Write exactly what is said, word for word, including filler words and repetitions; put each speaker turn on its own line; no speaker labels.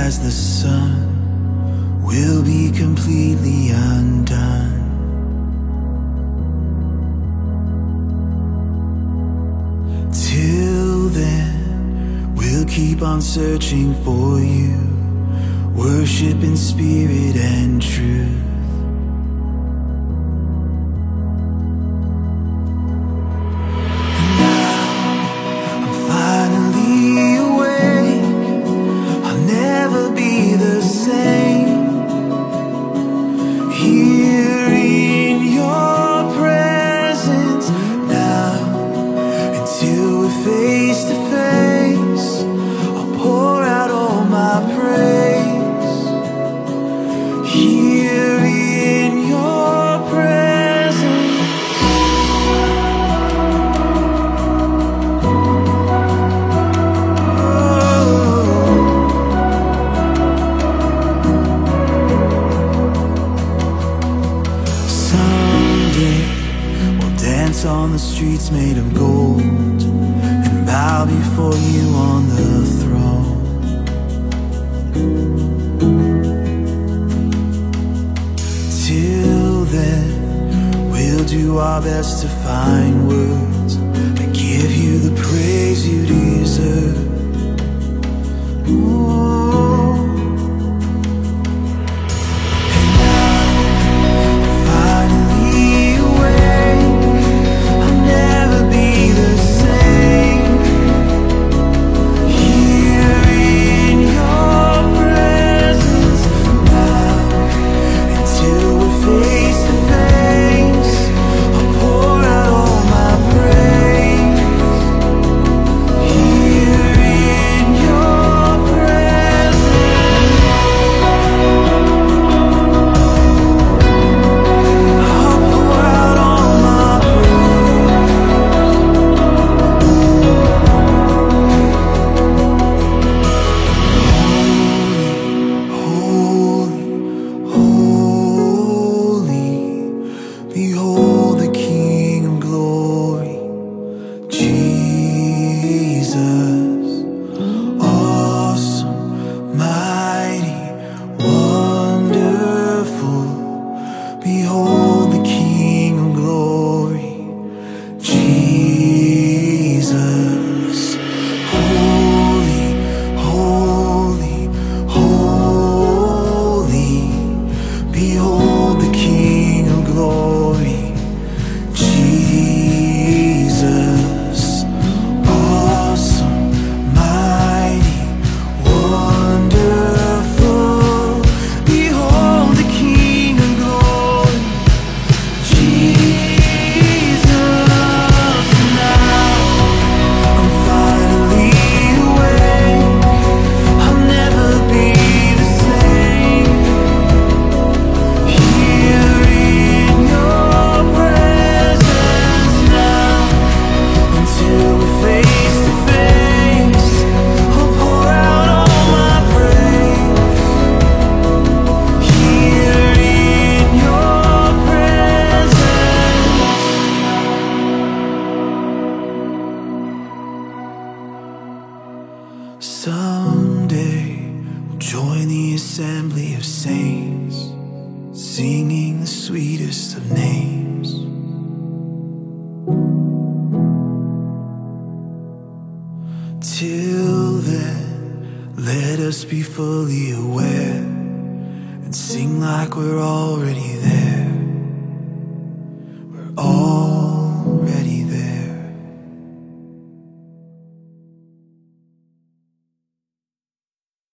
as the sun will be completely undone. Till then, we'll keep on searching for you, worship in spirit and truth. Here in your presence now, until we're face to face, I'll pour out all my praise. Here in your presence, on the streets made of gold and bow before you on the throne. Till then, we'll do our best to find words that give you the praise you deserve. Ooh. Behold the King of glory, Jesus, awesome, mighty, wonderful. Behold the King of glory, Jesus, holy, holy, holy. Behold the King of glory, Jesus, awesome, mighty, wonderful. Behold the King of glory, Jesus. Now I'm finally awake, I'll never be the same. Here in your presence now, until we're face to face, I'll pour out all my praise. Here in your presence, someday we'll join the assembly of saints, singing the sweetest of names. Till then, let us be fully aware and sing like we're already there.